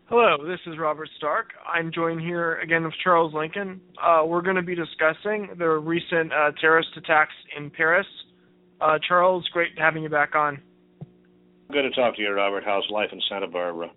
Hello, this is Robert Stark. I'm joined here again with Charles Lincoln. We're going to be discussing the recent terrorist attacks in Paris. Charles, great having you back on. Good to talk to you, Robert. How's life in Santa Barbara?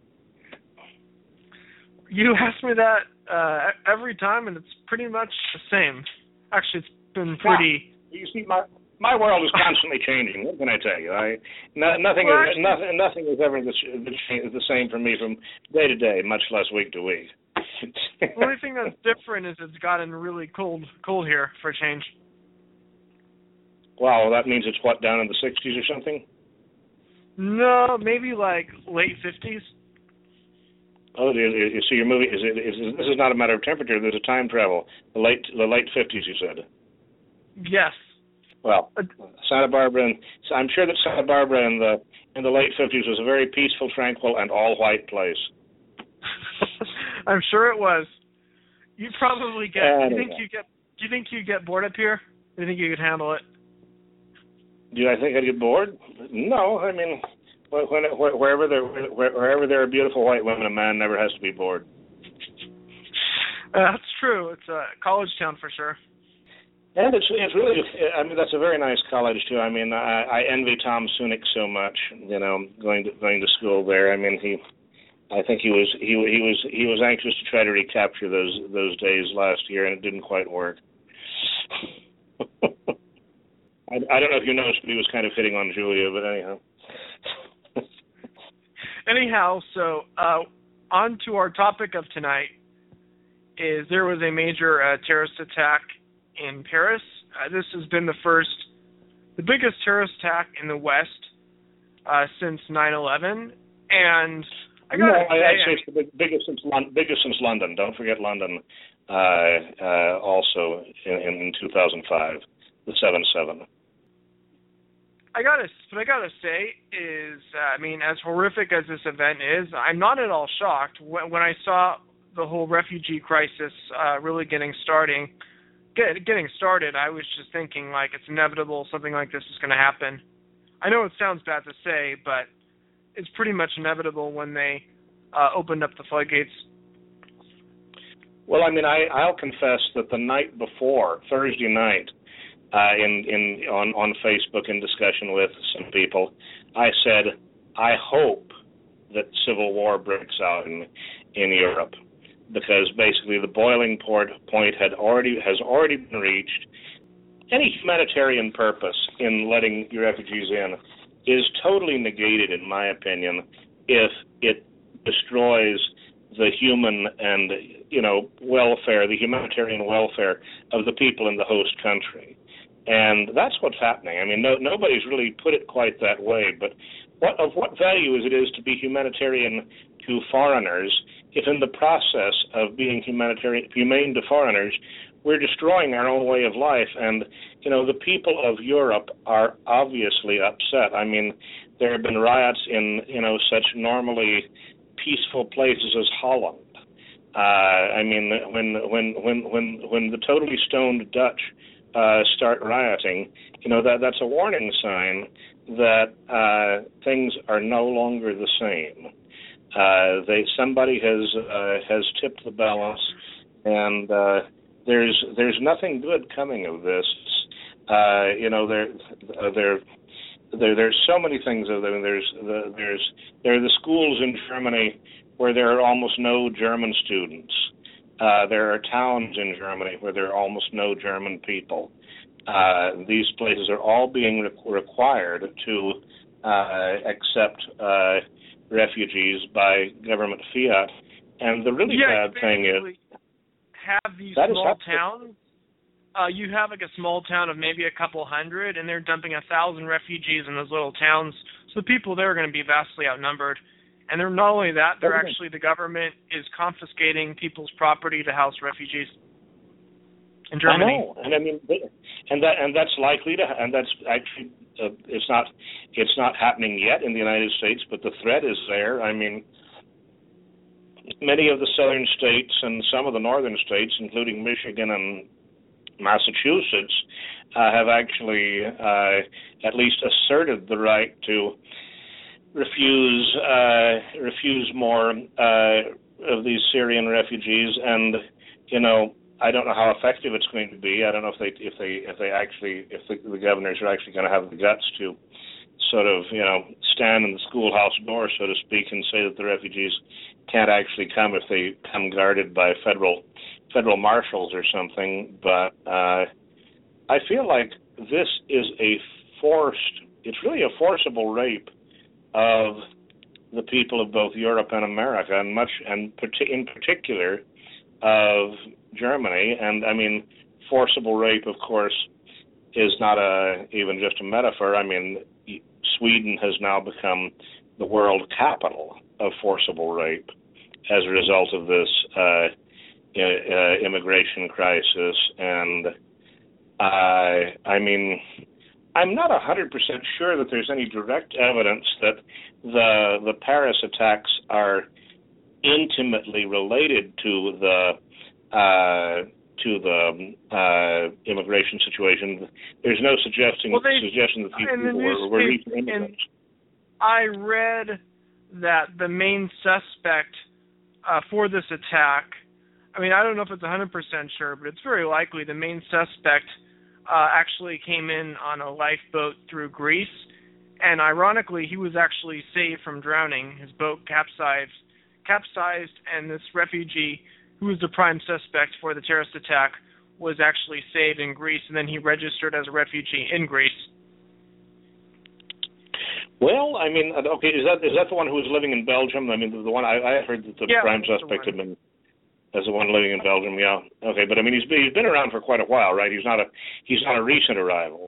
You ask me that every time, and it's pretty much the same. Actually, it's been pretty... You see, my world is constantly changing. What can I tell you? Nothing is ever the same for me from day to day, much less week to week. The only thing that's different is it's gotten really cold here for a change. Wow, that means it's what, down in the 60s or something? No, maybe like late 50s. Oh, so your movie this is not a matter of temperature. There's a time travel. The late 50s, you said. Yes. Well, Santa Barbara, and I'm sure that Santa Barbara in the late 50s was a very peaceful, tranquil, and all-white place. I'm sure it was. You probably get. Anyway. Do you think you get bored up here? Do you think you could handle it? Do I think I'd get bored? No, I mean, wherever there are beautiful white women, a man never has to be bored. That's true. It's a college town for sure. And it's really, I mean, that's a very nice college too. I mean, I envy Tom Sunick so much. You know, going to school there. I mean, I think he was anxious to try to recapture those days last year, and it didn't quite work. I don't know if you noticed, but he was kind of hitting on Julia, but anyhow. So on to our topic of tonight is there was a major terrorist attack in Paris. This has been the biggest terrorist attack in the West since 9/11, and I gotta say, it's the biggest since London. Don't forget London, also in 2005, the 7/7. I gotta say is, I mean, as horrific as this event is, I'm not at all shocked when I saw the whole refugee crisis really getting started. I was just thinking, like, it's inevitable something like this is going to happen. I know it sounds bad to say, but it's pretty much inevitable when they opened up the floodgates. Well, I mean, I'll confess that the night before, Thursday night, on Facebook in discussion with some people, I said, I hope that civil war breaks out in Europe, because basically the boiling point has already been reached. Any humanitarian purpose in letting your refugees in is totally negated, in my opinion, if it destroys the human and welfare, the humanitarian welfare of the people in the host country. And that's what's happening. I mean, nobody's really put it quite that way, but of what value is it to be humanitarian to foreigners if in the process of being humane to foreigners, we're destroying our own way of life? And, the people of Europe are obviously upset. I mean, there have been riots in, such normally peaceful places as Holland. I mean, when the totally stoned Dutch start rioting, that's a warning sign that things are no longer the same. Somebody has tipped the balance, and there's nothing good coming of this. There's so many things of them. There are the schools in Germany where there are almost no German students. There are towns in Germany where there are almost no German people. These places are all being required to accept refugees by government fiat. And the really bad thing is, have these small towns. You have like a small town of maybe a couple hundred, and they're dumping 1,000 refugees in those little towns. So the people there are going to be vastly outnumbered. And they're not only that, the government is confiscating people's property to house refugees in Germany. I know, and I mean, that's likely to, and that's actually it's not happening yet in the United States, but the threat is there. I mean, many of the southern states and some of the northern states, including Michigan and Massachusetts, have actually at least asserted the right to refuse more of these Syrian refugees, and I don't know how effective it's going to be. I don't know if the governors are actually going to have the guts to sort of stand in the schoolhouse door, so to speak, and say that the refugees can't actually come if they come guarded by federal marshals or something. But I feel like this is it's really a forcible rape of the people of both Europe and America, and in particular of Germany. And I mean, forcible rape, of course, is not even just a metaphor. I mean, Sweden has now become the world capital of forcible rape as a result of this immigration crisis. And I mean, I'm not 100% sure that there's any direct evidence that the Paris attacks are intimately related to the immigration situation. There's no suggestion that these people were recent immigrants. I read that the main suspect for this attack, I mean, I don't know if it's 100% sure, but it's very likely the main suspect actually came in on a lifeboat through Greece, and ironically, he was actually saved from drowning. His boat capsized, and this refugee, who was the prime suspect for the terrorist attack, was actually saved in Greece, and then he registered as a refugee in Greece. Well, I mean, okay, is that the one who was living in Belgium? I mean, the one I heard that the prime suspect had been as the one living in Belgium. Yeah, okay, but I mean, he's been around for quite a while, right? He's not a recent arrival.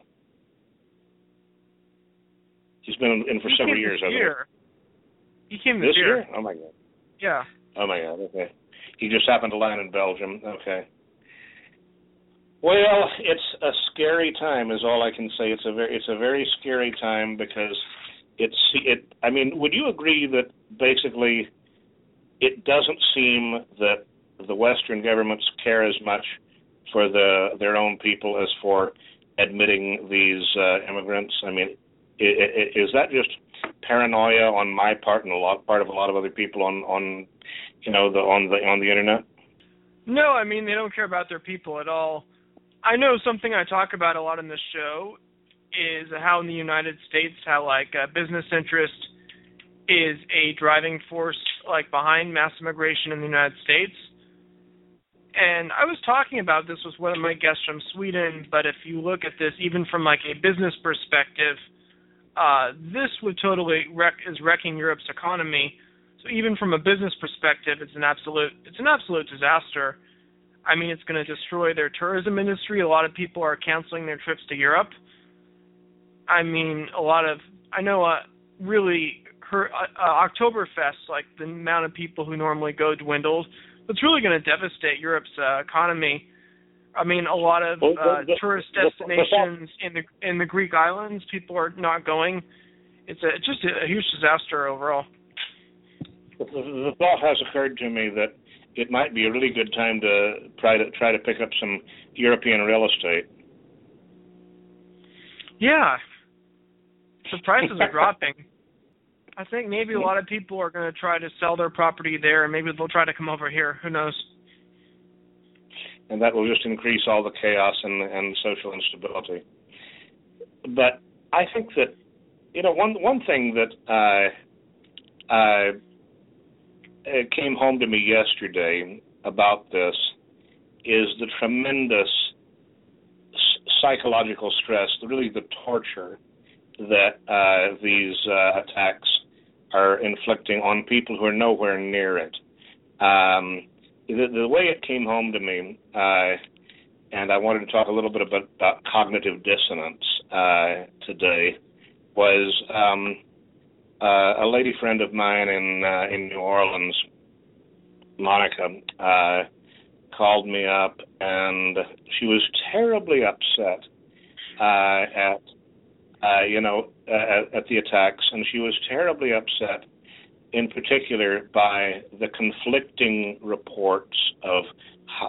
He's been in for several years, hasn't he? He came this year. Oh my God. Yeah. Oh my God. Okay. He just happened to land in Belgium. Okay. Well, it's a scary time, is all I can say. It's a very scary time because I mean, would you agree that basically it doesn't seem that the Western governments care as much for their own people as for admitting these immigrants? I mean, is that just paranoia on my part and part of a lot of other people on the internet? No, I mean, they don't care about their people at all. I know something I talk about a lot in this show is how in the United States, how business interest is a driving force behind mass immigration in the United States. And I was talking about this with one of my guests from Sweden, but if you look at this even from a business perspective, this would totally is wrecking Europe's economy. So even from a business perspective, it's an absolute disaster. I mean, it's going to destroy their tourism industry. A lot of people are canceling their trips to Europe. I mean, Oktoberfest, the amount of people who normally go dwindled. It's really going to devastate Europe's economy. I mean, a lot of tourist destinations in the Greek islands, people are not going. It's just a huge disaster overall. The thought has occurred to me that it might be a really good time to try to pick up some European real estate. Yeah, the prices are dropping. I think maybe a lot of people are going to try to sell their property there, and maybe they'll try to come over here. Who knows? And that will just increase all the chaos and social instability. But I think that one thing that came home to me yesterday about this is the tremendous psychological stress, really the torture that these attacks are inflicting on people who are nowhere near it. The way it came home to me, and I wanted to talk a little bit about cognitive dissonance today, was a lady friend of mine in New Orleans, Monica, called me up, and she was terribly upset at the attacks, and she was terribly upset in particular by the conflicting reports of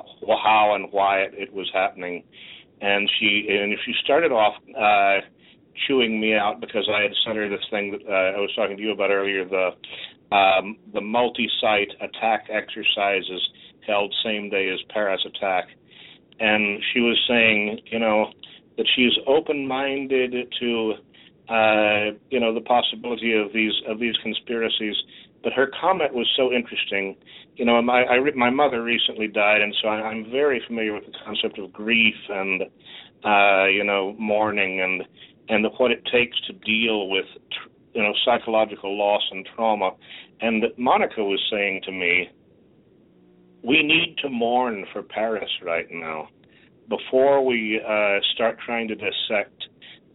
how and why it was happening. And she started off chewing me out because I had sent her this thing that I was talking to you about earlier, the multi-site attack exercises held same day as Paris attack. And she was saying, that she's open-minded to, the possibility of these conspiracies. But her comment was so interesting. My mother recently died, and so I'm very familiar with the concept of grief and, mourning and what it takes to deal with, psychological loss and trauma. And Monica was saying to me, we need to mourn for Paris right now before we start trying to dissect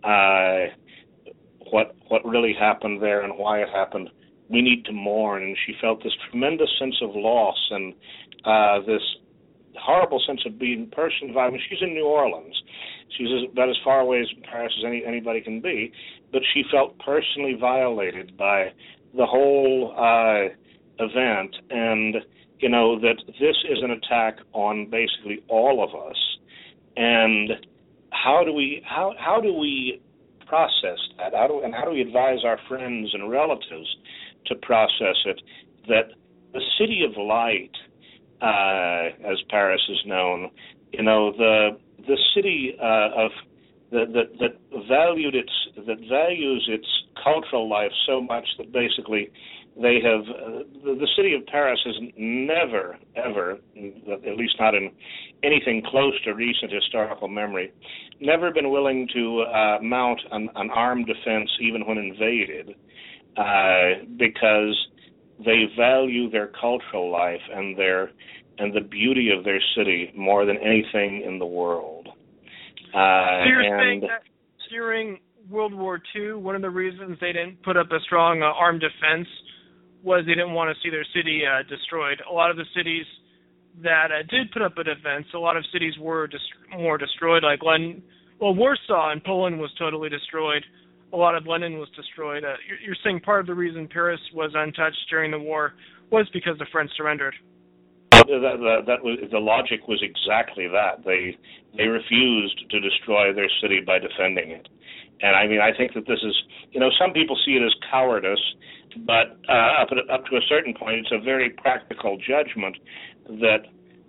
what really happened there and why it happened. We need to mourn. And she felt this tremendous sense of loss and this horrible sense of being personally violated. She's in New Orleans. She's about as far away as Paris as anybody can be, but she felt personally violated by the whole event, and that this is an attack on basically all of us. And how do we process that? How do we advise our friends and relatives to process it? That the City of Light, as Paris is known, the city that values its cultural life so much that basically they have the city of Paris has never, ever, at least not in anything close to recent historical memory, never been willing to mount an armed defense even when invaded, because they value their cultural life and the beauty of their city more than anything in the world. So you're saying that during World War II, one of the reasons they didn't put up a strong armed defense was they didn't want to see their city destroyed. A lot of the cities that did put up a defense, a lot of cities were more destroyed, like Warsaw in Poland was totally destroyed. A lot of London was destroyed. You're saying part of the reason Paris was untouched during the war was because the French surrendered. That was, the logic was exactly that. They refused to destroy their city by defending it. And I think that this is, some people see it as cowardice, but up to a certain point, it's a very practical judgment that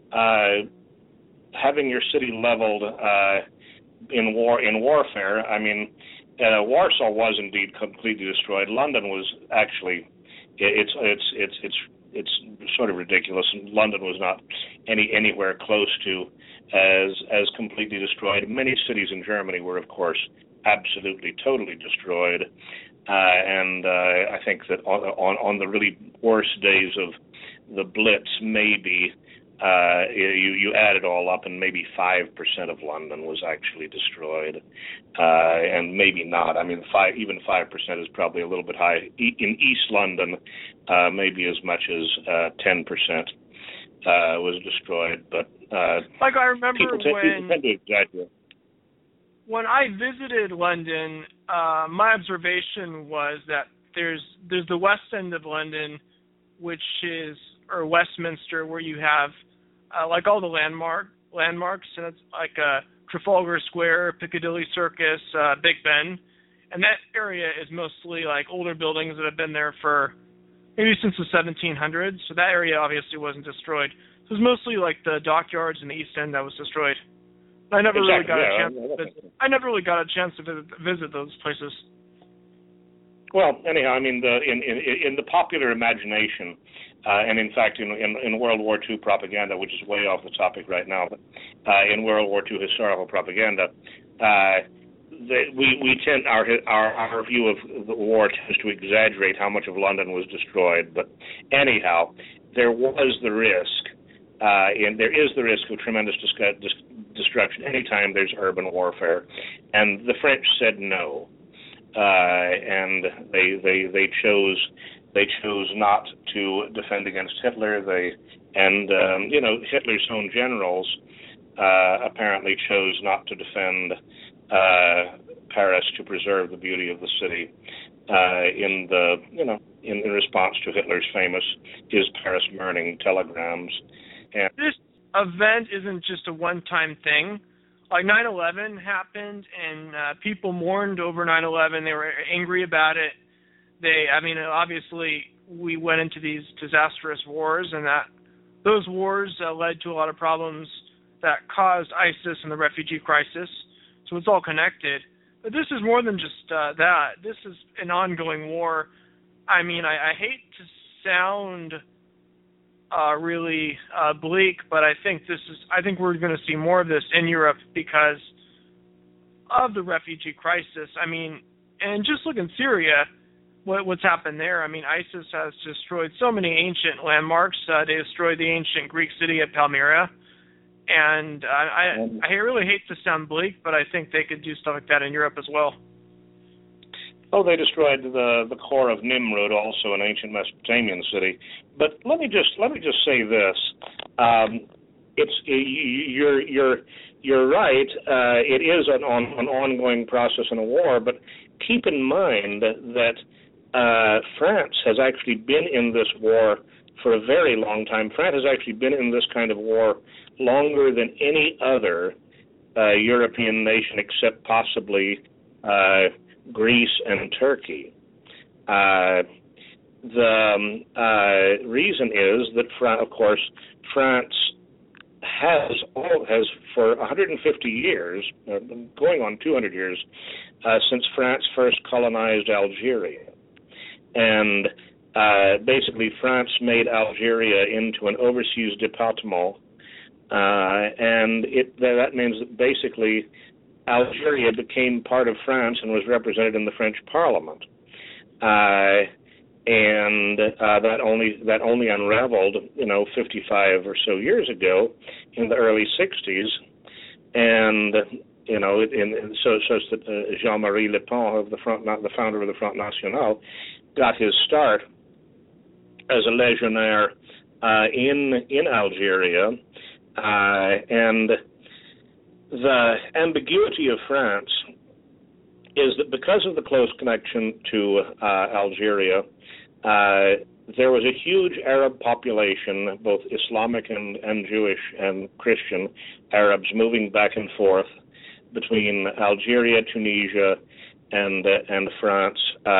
having your city leveled in warfare. Warsaw was indeed completely destroyed. London was actually, it's sort of ridiculous. London was not anywhere close to as completely destroyed. Many cities in Germany were, of course, absolutely, totally destroyed. And I think that on the really worst days of the Blitz, maybe you add it all up, and maybe 5% of London was actually destroyed, and maybe not. Even 5% is probably a little bit high. In East London, maybe as much as 10% was destroyed. But I remember people tend to exaggerate. When I visited London, my observation was that there's the West End of London, or Westminster, where you have all the landmarks, and it's like Trafalgar Square, Piccadilly Circus, Big Ben, and that area is mostly like older buildings that have been there for maybe since the 1700s. So that area obviously wasn't destroyed. So it was mostly like the dockyards in the East End that was destroyed. I never really got a chance to visit. I never really got a chance to visit those places. Well, anyhow, in the popular imagination, and in fact, in World War II propaganda, which is way off the topic right now, but in World War II historical propaganda, we tend our view of the war tends to exaggerate how much of London was destroyed. But anyhow, there was the risk, and there is the risk of tremendous destruction anytime there's urban warfare, and the French said no, and they chose not to defend against Hitler. Hitler's own generals apparently chose not to defend Paris to preserve the beauty of the city in response to Hitler's famous "Is Paris Burning" telegrams. And this event isn't just a one-time thing. like 9/11 happened, and people mourned over 9/11. They were angry about it. Obviously, we went into these disastrous wars, and those wars led to a lot of problems that caused ISIS and the refugee crisis. So it's all connected. But this is more than just that. This is an ongoing war. I hate to sound really bleak, but I think we're going to see more of this in Europe because of the refugee crisis. And just look in Syria, what's happened there. ISIS has destroyed so many ancient landmarks. They destroyed the ancient Greek city of Palmyra. And I really hate to sound bleak, but I think they could do stuff like that in Europe as well. Oh, they destroyed the core of Nimrud, also an ancient Mesopotamian city. But let me just say this: you're right. It is an ongoing process in a war, but keep in mind that France has actually been in this war for a very long time. France has actually been in this kind of war longer than any other European nation, except possibly Greece and Turkey. The reason is that, of course, France has for 150 years, going on 200 years, since France first colonized Algeria. And basically France made Algeria into an overseas département, and that means that basically Algeria became part of France and was represented in the French Parliament. And that only unraveled, 55 or so years ago, in the early 60s, and so that Jean-Marie Le Pen, the founder of the Front National, got his start as a legionnaire in Algeria, and the ambiguity of France is that because of the close connection to Algeria, there was a huge Arab population, both Islamic and Jewish and Christian Arabs, moving back and forth between Algeria, Tunisia, and France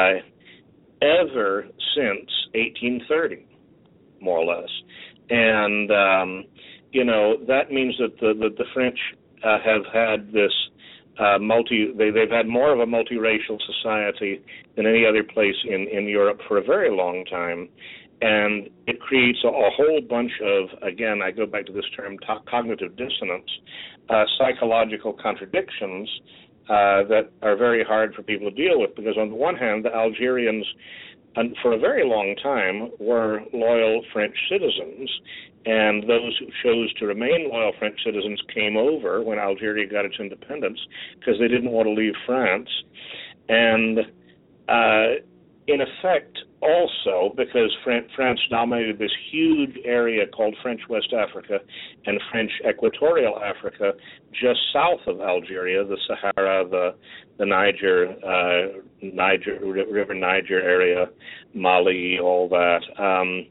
ever since 1830, more or less. And that means that the French have had this they've had more of a multiracial society than any other place in Europe for a very long time, and it creates a whole bunch of, again, I go back to this term, cognitive dissonance, psychological contradictions that are very hard for people to deal with, because on the one hand, the Algerians, for a very long time, were loyal French citizens, and those who chose to remain loyal French citizens came over when Algeria got its independence because they didn't want to leave France. And in effect, also because France dominated this huge area called French West Africa and French Equatorial Africa just south of Algeria, the Sahara, the River Niger area, Mali, all that.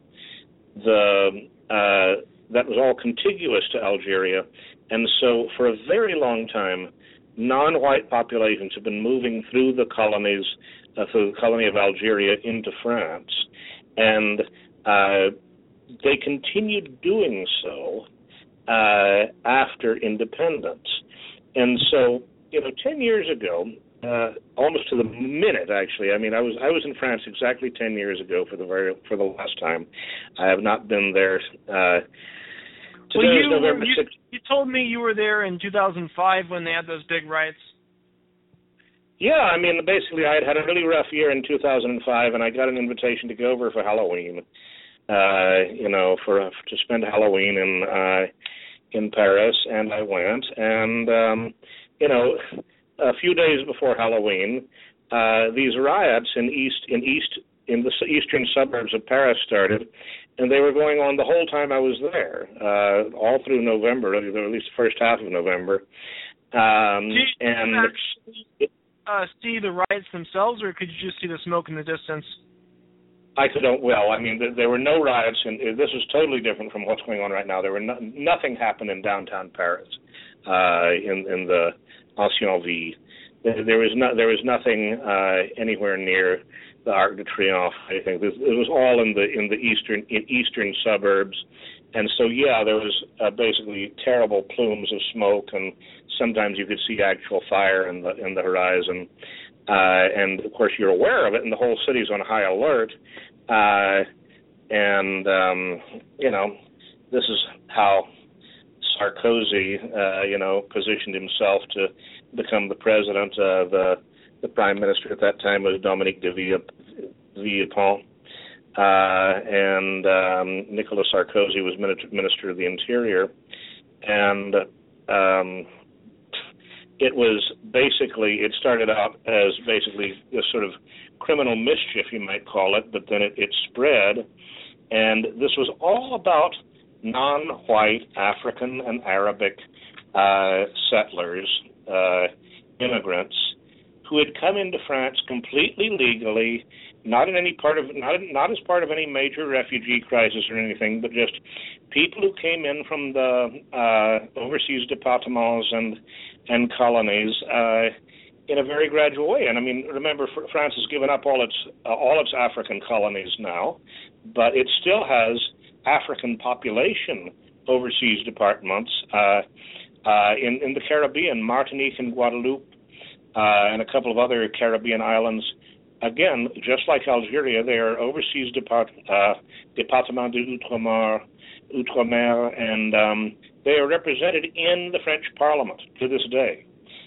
That was all contiguous to Algeria, and so for a very long time, non-white populations have been moving through the colonies, through the colony of Algeria into France, and they continued doing so after independence. And so, 10 years ago, almost to the minute, actually. I was in France exactly 10 years ago for the last time. I have not been there. Today is November 6th. You told me you were there in 2005 when they had those big riots. Yeah, basically I had a really rough year in 2005, and I got an invitation to go over for Halloween. To spend Halloween in Paris, and I went, and a few days before Halloween, these riots in the eastern suburbs of Paris started, and they were going on the whole time I was there, all through November, or at least the first half of November. Did you actually see the riots themselves, or could you just see the smoke in the distance? I could don't. Well, I mean, there were no riots, and this was totally different from what's going on right now. There were nothing happened in downtown Paris, in the Ancien Ville. There was nothing anywhere near the Arc de Triomphe. I think it was all in the eastern suburbs, and so yeah, there was basically terrible plumes of smoke, and sometimes you could see actual fire in the horizon. And of course you're aware of it, and the whole city's on high alert. This is how Sarkozy, positioned himself to become the president. The prime minister at that time was Dominique de Villepin, and Nicolas Sarkozy was Minister of the Interior, and it started out as basically this sort of criminal mischief, you might call it, but then it spread, and this was all about non-white African and Arabic settlers, immigrants, who had come into France completely legally, not as part of any major refugee crisis or anything, but just people who came in from the overseas départements and colonies in a very gradual way. And I mean, remember, France has given up all its African colonies now, but it still has African population overseas departments in the Caribbean, Martinique and Guadeloupe, and a couple of other Caribbean islands. Again, just like Algeria, they are overseas Département d'Outre-mer, and they are represented in the French Parliament to this day.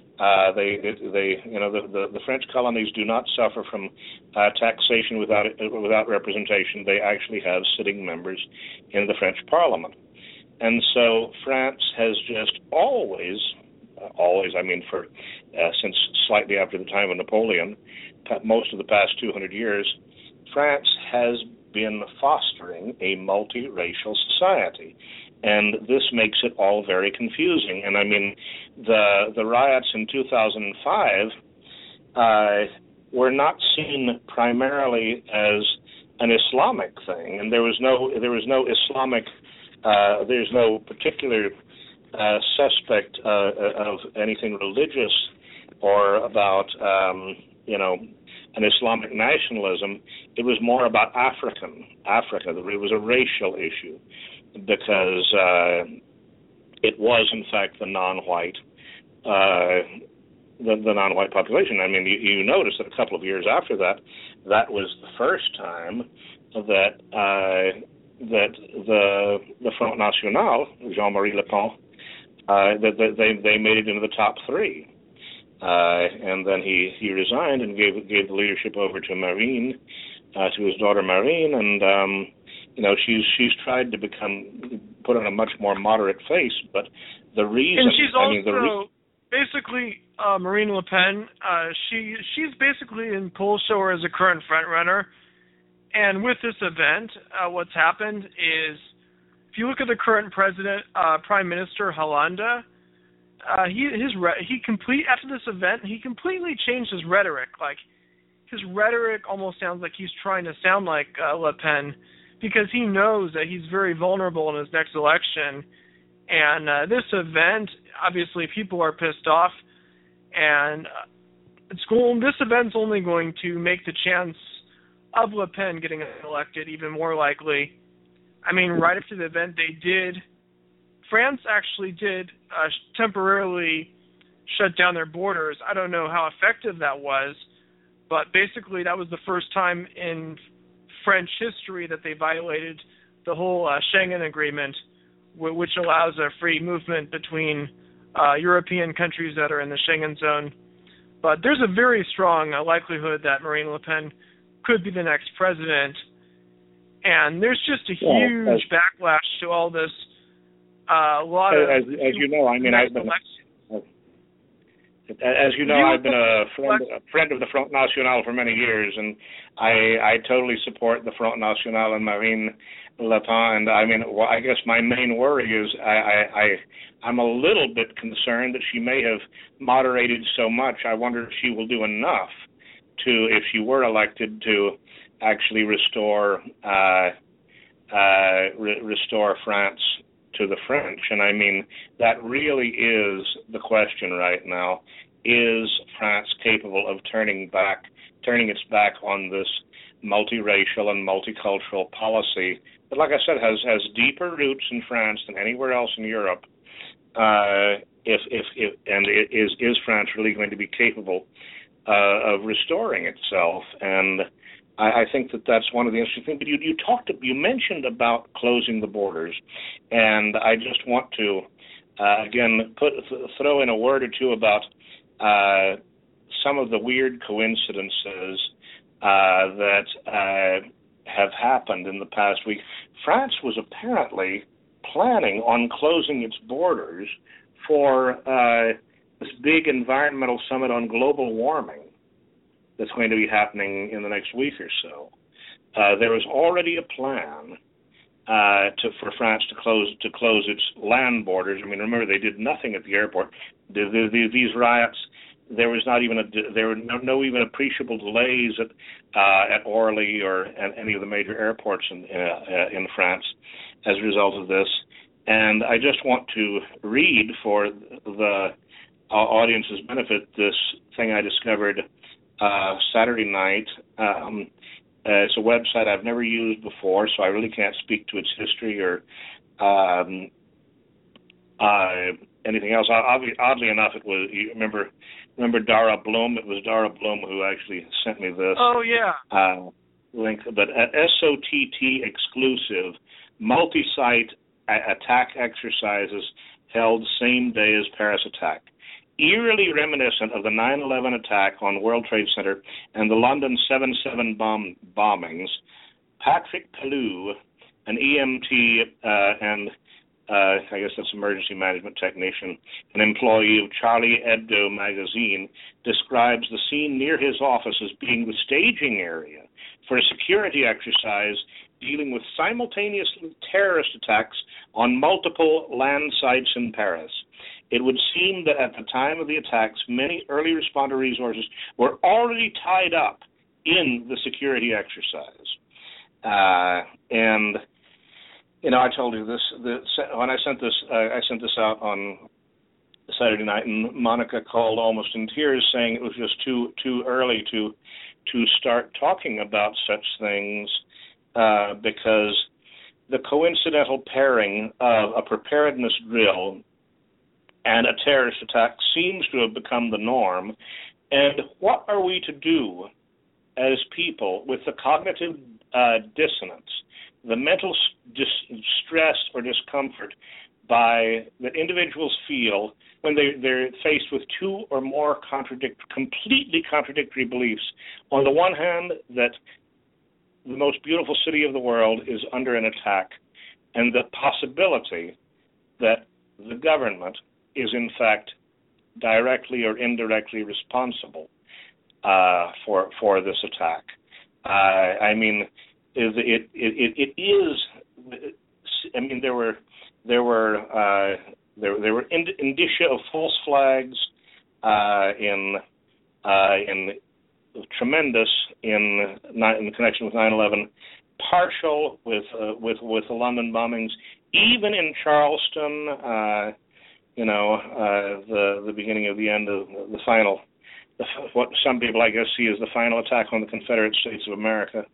The French colonies do not suffer from taxation without representation. They actually have sitting members in the French Parliament, and so France has just always, since slightly after the time of Napoleon, most of the past 200 years, France has been fostering a multiracial society. And this makes it all very confusing. And I mean, the riots in 2005 were not seen primarily as an Islamic thing, and there was no Islamic, there's no particular suspect of anything religious or about an Islamic nationalism. It was more about Africa. It was a racial issue, because it was in fact the non-white population. I mean, you notice that a couple of years after that was the first time that the Front National, Jean-Marie Le Pen, that they made it into the top three. And then he resigned and gave the leadership over to Marine, to his daughter Marine, and she's tried to put on a much more moderate face. But the reason, and she's also basically Marine Le Pen. She's basically in polls show her as a current front runner. And with this event, what's happened is, if you look at the current Prime Minister Hollande. After this event, he completely changed his rhetoric. Like, his rhetoric almost sounds like he's trying to sound like Le Pen, because he knows that he's very vulnerable in his next election. And this event, obviously, people are pissed off, and this event's only going to make the chance of Le Pen getting elected even more likely. I mean, right after the event, France actually did temporarily shut down their borders. I don't know how effective that was, but basically that was the first time in French history that they violated the whole Schengen Agreement, which allows a free movement between European countries that are in the Schengen zone. But there's a very strong likelihood that Marine Le Pen could be the next president, and there's just a huge backlash to all this. I've been a friend of the Front National for many years, and I totally support the Front National and Marine Le Pen. And I guess my main worry is I'm a little bit concerned that she may have moderated so much. I wonder if she will do enough if she were elected, to actually restore France to the French. And I mean, that really is the question right now. Is France capable of turning its back on this multiracial and multicultural policy that, like I said, has deeper roots in France than anywhere else in Europe? Is France really going to be capable of restoring itself? And I think that's one of the interesting things. But you mentioned about closing the borders, and I just want to again throw in a word or two about some of the weird coincidences that have happened in the past week. France was apparently planning on closing its borders for this big environmental summit on global warming that's going to be happening in the next week or so. There was already a plan for France to close its land borders. I mean, remember, they did nothing at the airport. These riots, there were no even appreciable delays at Orly or at any of the major airports in France as a result of this. And I just want to read for the audience's benefit this thing I discovered Saturday night. It's a website I've never used before, so I really can't speak to its history or anything else. Oddly enough, it was. You remember Dara Blum? It was Dara Blum who actually sent me this. Oh yeah. Link, but SOTT exclusive, multi-site attack exercises held same day as Paris attack. Eerily reminiscent of the 9/11 attack on World Trade Center and the London 7/7 bombings, Patrick Pellew, an EMT and I guess that's emergency management technician, an employee of Charlie Hebdo magazine, describes the scene near his office as being the staging area for a security exercise dealing with simultaneous terrorist attacks on multiple land sites in Paris. It would seem that at the time of the attacks, many early responder resources were already tied up in the security exercise. And, you know, I told you this, when I sent this out on Saturday night, and Monica called almost in tears saying it was just too early to start talking about such things because the coincidental pairing of a preparedness drill and a terrorist attack seems to have become the norm. And what are we to do as people with the cognitive dissonance, the mental stress or discomfort that individuals feel when they're faced with two or more completely contradictory beliefs? On the one hand, that the most beautiful city of the world is under an attack, and the possibility that the government is in fact directly or indirectly responsible for this attack. I mean, it is. I mean, there were indicia of false flags tremendous in connection with 9/11, partial with the London bombings, even in Charleston. The beginning of the end of the final, what some people I guess see as the final attack on the Confederate States of America.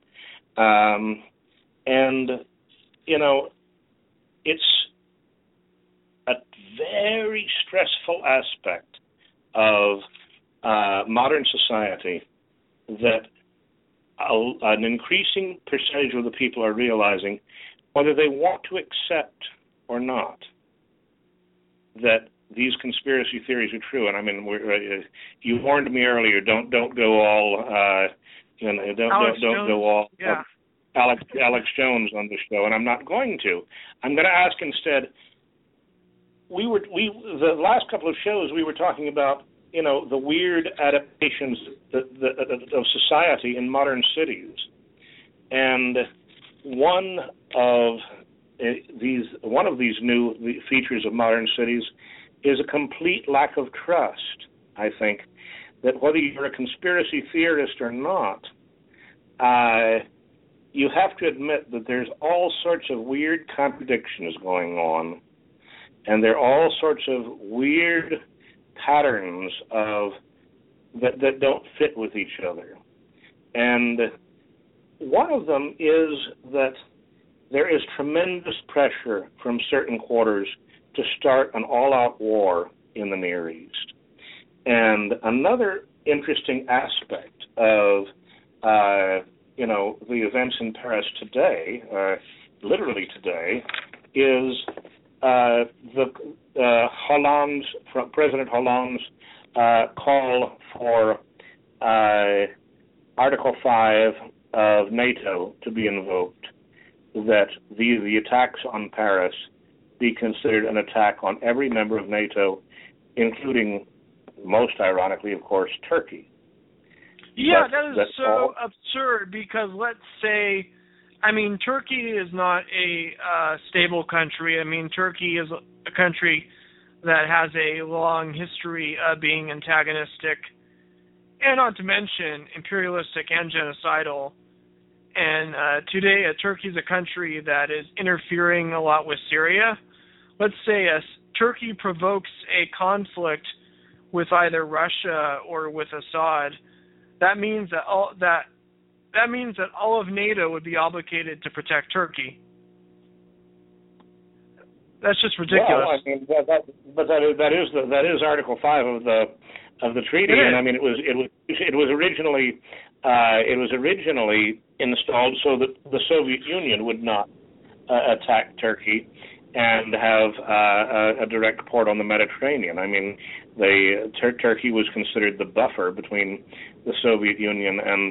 And, you know, it's a very stressful aspect of modern society that an increasing percentage of the people are realizing, whether they want to accept or not, that these conspiracy theories are true. And I mean, you warned me earlier. Don't go all don't go all Alex Jones on the show, and I'm not going to. I'm going to ask instead. The last couple of shows we were talking about, you know, the weird adaptations of society in modern cities, and one of these new features of modern cities is a complete lack of trust. I think that whether you're a conspiracy theorist or not, you have to admit that there's all sorts of weird contradictions going on, and there are all sorts of weird patterns of that don't fit with each other. And one of them is that there is tremendous pressure from certain quarters to start an all-out war in the Near East. And another interesting aspect of the events in Paris today, literally today, is President Hollande's call for Article 5 of NATO to be invoked, that the attacks on Paris be considered an attack on every member of NATO, including, most ironically, of course, Turkey. Yeah, that is so absurd because let's say, Turkey is not a stable country. Turkey is a country that has a long history of being antagonistic, and not to mention imperialistic and genocidal. And today, Turkey is a country that is interfering a lot with Syria. Let's say Turkey provokes a conflict with either Russia or with Assad. That means that all of NATO would be obligated to protect Turkey. That's just ridiculous. Well, that is Article 5 of the treaty, and it was originally installed so that the Soviet Union would not attack Turkey and have a direct port on the Mediterranean. Turkey was considered the buffer between the Soviet Union and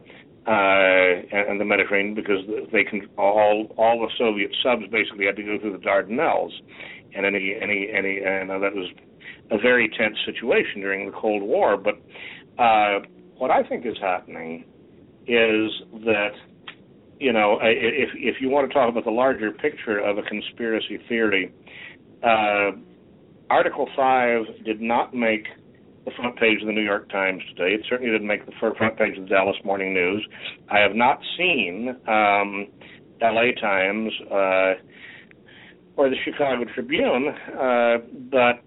the Mediterranean because all the Soviet subs basically had to go through the Dardanelles, and that was a very tense situation during the Cold War. But what I think is happening is that, if you want to talk about the larger picture of a conspiracy theory, Article 5 did not make the front page of the New York Times today. It certainly didn't make the front page of the Dallas Morning News. I have not seen LA Times or the Chicago Tribune, but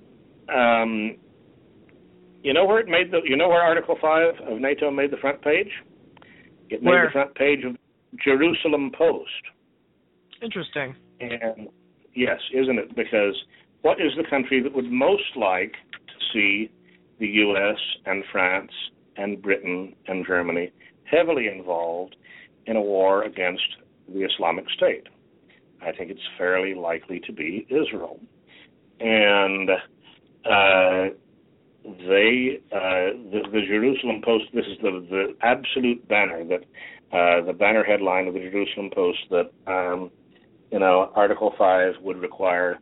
where Article 5 of NATO made the front page? It made the front page of Jerusalem Post. Interesting. And yes, isn't it? Because what is the country that would most like to see the U.S. and France and Britain and Germany heavily involved in a war against the Islamic State? I think it's fairly likely to be Israel. And the Jerusalem Post, this is the absolute banner, the banner headline of the Jerusalem Post, that Article 5 would require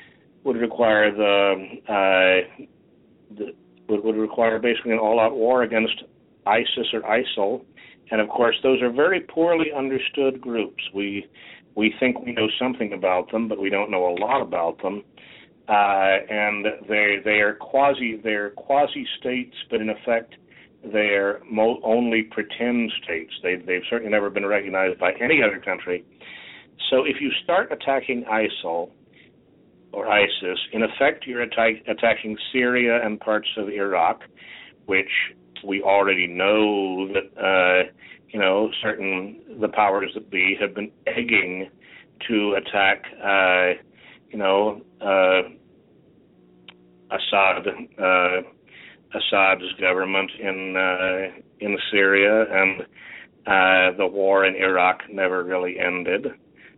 basically an all-out war against ISIS or ISIL, and of course those are very poorly understood groups. We think we know something about them, but we don't know a lot about them. And they are quasi states, but in effect they are only pretend states. They've certainly never been recognized by any other country. So if you start attacking ISIL or ISIS, in effect you're attacking Syria and parts of Iraq, which we already know that the powers that be have been egging to attack Assad's government in Syria, and the war in Iraq never really ended.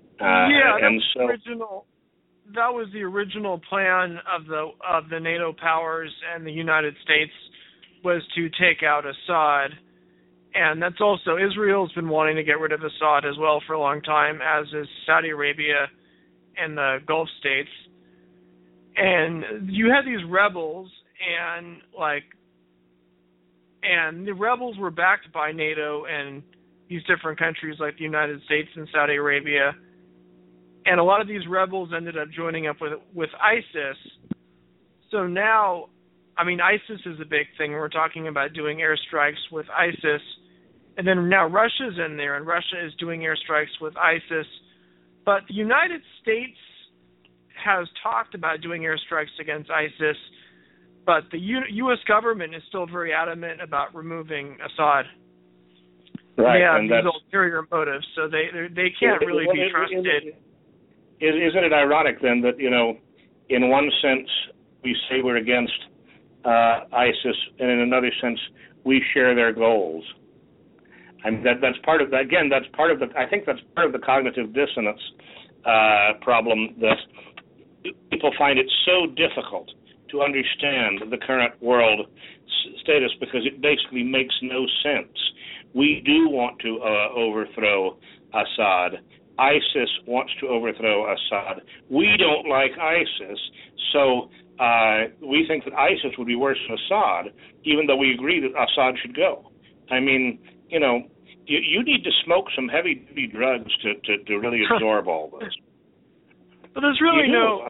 That was the original plan of the NATO powers and the United States, was to take out Assad. And that's also, Israel's been wanting to get rid of Assad as well for a long time, as is Saudi Arabia and the Gulf states. And you had these rebels, and the rebels were backed by NATO and these different countries like the United States and Saudi Arabia. And a lot of these rebels ended up joining up with ISIS. So now, ISIS is a big thing. We're talking about doing airstrikes with ISIS. And then now Russia's in there, and Russia is doing airstrikes with ISIS. But the United States has talked about doing airstrikes against ISIS, but the U.S. government is still very adamant about removing Assad. Right, they have and these ulterior motives, so they can't really be trusted. Isn't it ironic then that, in one sense we say we're against ISIS, and in another sense we share their goals? I mean, that's part of the, again. That's part of the. I think that's part of the cognitive dissonance problem, that people find it so difficult to understand the current world status because it basically makes no sense. We do want to overthrow Assad. ISIS wants to overthrow Assad. We don't like ISIS, so we think that ISIS would be worse than Assad, even though we agree that Assad should go. I mean, you need to smoke some heavy-duty drugs to really absorb all this. But there's really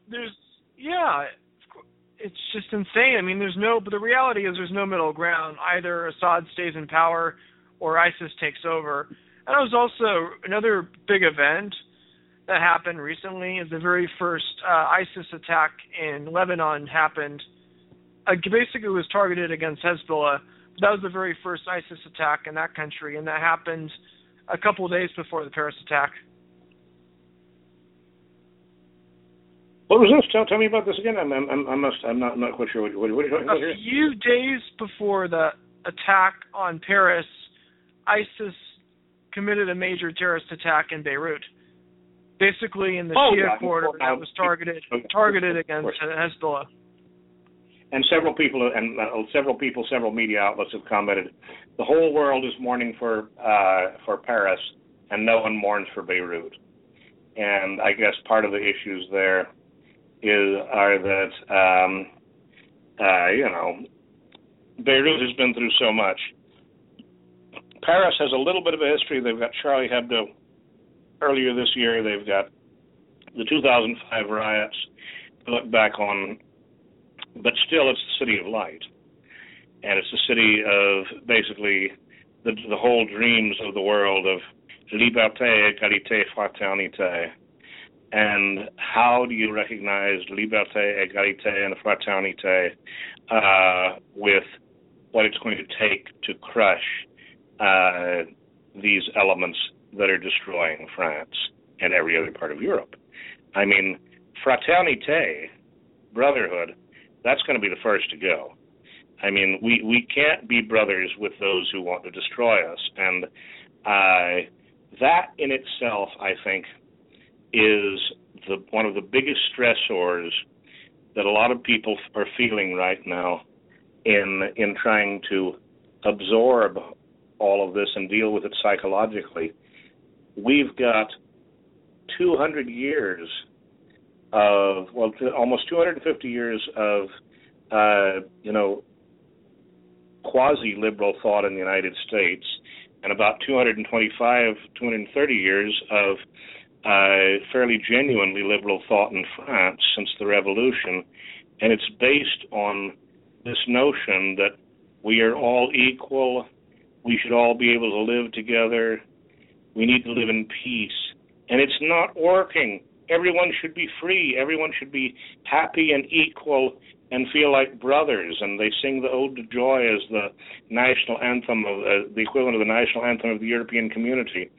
it's just insane. I mean, but the reality is there's no middle ground. Either Assad stays in power or ISIS takes over. And it was also another big event that happened recently is the very first ISIS attack in Lebanon happened. Basically, it was targeted against Hezbollah. That was the very first ISIS attack in that country, and that happened a couple of days before the Paris attack. What was this? Tell me about this again. I'm not quite sure what are you talking about here. A few days before the attack on Paris, ISIS committed a major terrorist attack in Beirut, basically in the Shia corridor that was targeted against Hezbollah. And several media outlets have commented, the whole world is mourning for Paris, and no one mourns for Beirut. And I guess part of the issues there are that Beirut has been through so much. Paris has a little bit of a history. They've got Charlie Hebdo earlier this year. They've got the 2005 riots to look back on. But still, it's the city of light. And it's the city of basically the whole dreams of the world of liberté, égalité, fraternité. And how do you recognize liberté, égalité, and fraternité with what it's going to take to crush these elements that are destroying France and every other part of Europe? I mean, fraternité, brotherhood, that's going to be the first to go. I mean, we can't be brothers with those who want to destroy us. And that in itself, I think, is one of the biggest stressors that a lot of people are feeling right now in trying to absorb all of this and deal with it psychologically. We've got 200 years almost 250 years of, quasi-liberal thought in the United States, and about 230 years of fairly genuinely liberal thought in France since the Revolution. And it's based on this notion that we are all equal, we should all be able to live together, we need to live in peace. And it's not working. Everyone should be free. Everyone should be happy and equal and feel like brothers. And they sing the Ode to Joy as the national anthem, the equivalent of the national anthem of the European community.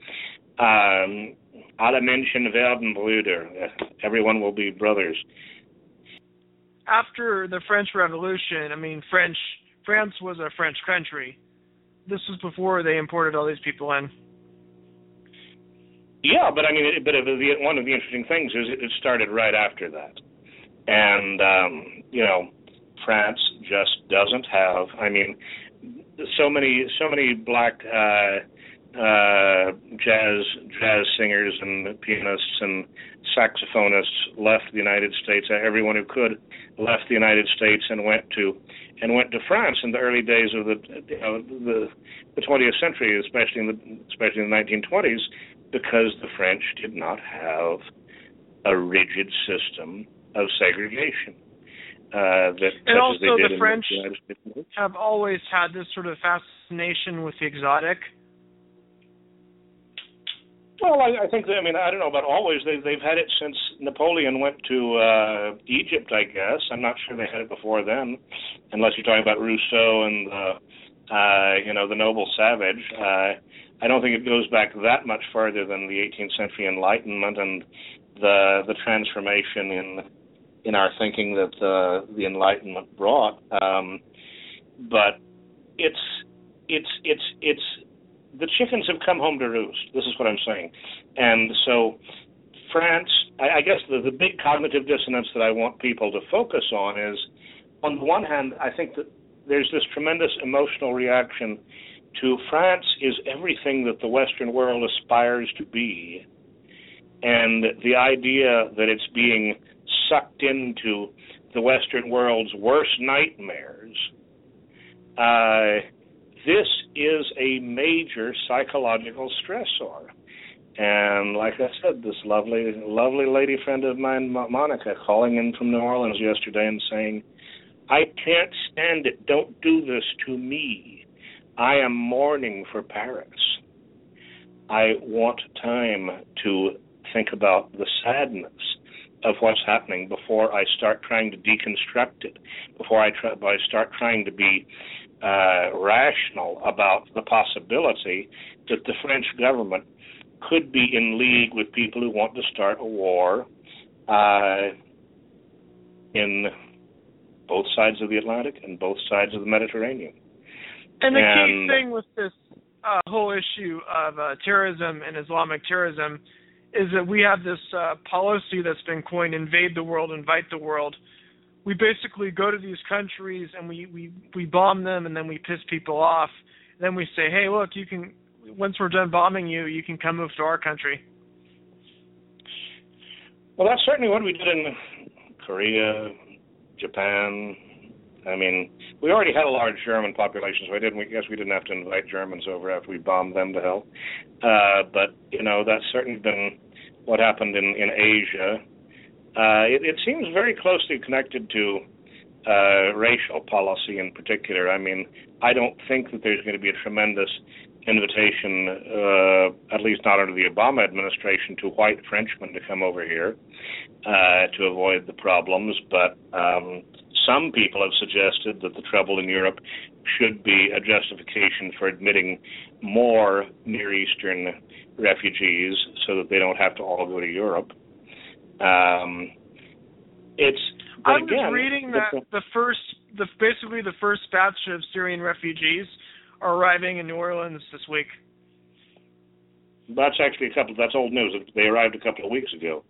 Alle Menschen werden Brüder. Everyone will be brothers. After the French Revolution, I mean, France was a French country. This was before they imported all these people in. Yeah, but I mean, one of the interesting things is it started right after that, and France just doesn't have. I mean, so many black jazz singers and pianists and saxophonists left the United States. Everyone who could left the United States and went to France in the early days of the 20th century, especially in the 1920s. Because the French did not have a rigid system of segregation. And also the French have always had this sort of fascination with the exotic. Well, I think that, I mean, I don't know about always. They've had it since Napoleon went to Egypt, I guess. I'm not sure they had it before then, unless you're talking about Rousseau and the noble savage. I don't think it goes back that much further than the 18th century Enlightenment and the transformation in our thinking that the Enlightenment brought. But it's the chickens have come home to roost. This is what I'm saying. And so France, I guess the big cognitive dissonance that I want people to focus on is, on the one hand, I think that there's this tremendous emotional reaction to France is everything that the Western world aspires to be. And the idea that it's being sucked into the Western world's worst nightmares, this is a major psychological stressor. And like I said, this lovely lady friend of mine, Monica, calling in from New Orleans yesterday and saying, I can't stand it. Don't do this to me. I am mourning for Paris. I want time to think about the sadness of what's happening before I start trying to deconstruct it, before I start trying to be rational about the possibility that the French government could be in league with people who want to start a war in both sides of the Atlantic and both sides of the Mediterranean. And the key thing with this whole issue of terrorism and Islamic terrorism is that we have this policy that's been coined, invade the world, invite the world. We basically go to these countries and we bomb them, and then we piss people off. And then we say, hey, look, you can, once we're done bombing you, you can come move to our country. Well, that's certainly what we did in Korea, Japan. I mean, we already had a large German population, so I guess we didn't have to invite Germans over after we bombed them to hell. But, that's certainly been what happened in Asia. It seems very closely connected to racial policy in particular. I mean, I don't think that there's going to be a tremendous invitation, at least not under the Obama administration, to white Frenchmen to come over here to avoid the problems. But some people have suggested that the trouble in Europe should be a justification for admitting more Near Eastern refugees so that they don't have to all go to Europe. I'm just reading that basically the first batch of Syrian refugees are arriving in New Orleans this week. That's actually that's old news. They arrived a couple of weeks ago.